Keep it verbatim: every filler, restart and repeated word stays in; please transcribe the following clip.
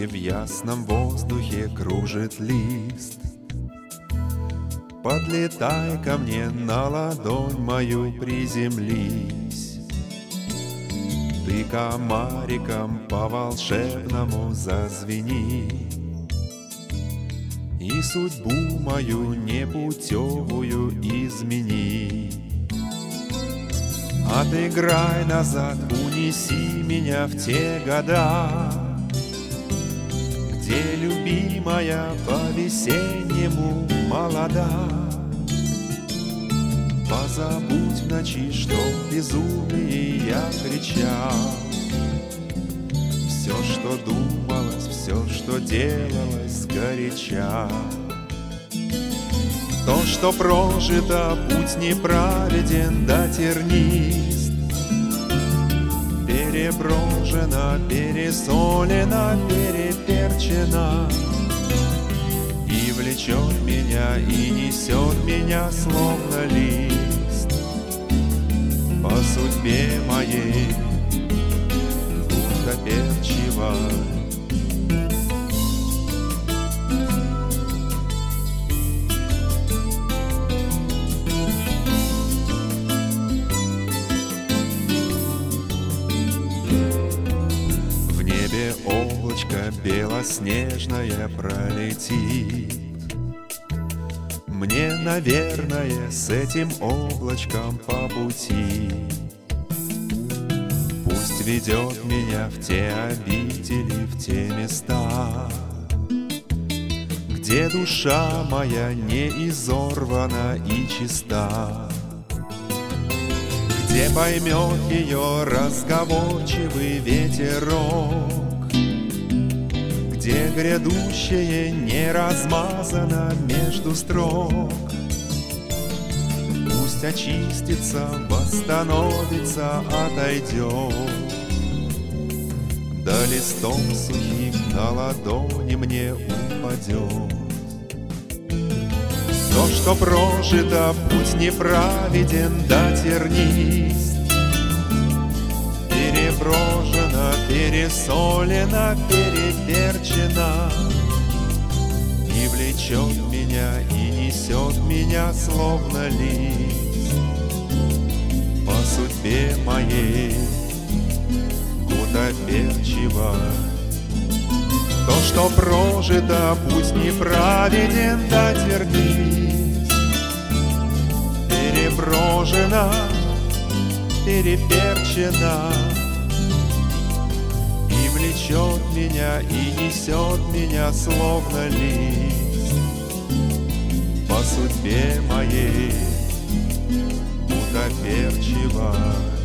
в ясном воздухе кружит лист. Подлетай ко мне, на ладонь мою приземлись. Ты комариком по-волшебному зазвени и судьбу мою непутевую измени. Отыграй назад, унеси меня в те года, где любимая по-весеннему молода. Позабудь в ночи, что в безумии я кричал. Все, что думалось, все, что делалось сгоряча. То, что прожито, путь неправеден да тернист, переброжено, пересолено, переперчено, и влечет меня, и несет меня, словно лист. По судьбе моей густо-перчиво. В небе облачко белоснежное пролетит. Мне, наверное, с этим облачком по пути. Пусть ведет меня в те обители, в те места, где душа моя не изорвана и чиста, где поймет ее разговорчивый ветерок, где грядущее не размазано между строк. Пусть очистится, восстановится, отойдет, да листом сухим на ладони мне упадет. То, что прожито, путь неправеден да тернист, переброжено, пересолено, переперчено, и влечет меня, и несет меня, словно лист. По судьбе моей густо-перчиво. То, что прожито, путь неправеден да тернист, переброжено, переперчено, и влечет меня, и несет меня, словно лист. По судьбе моей густо-перчиво.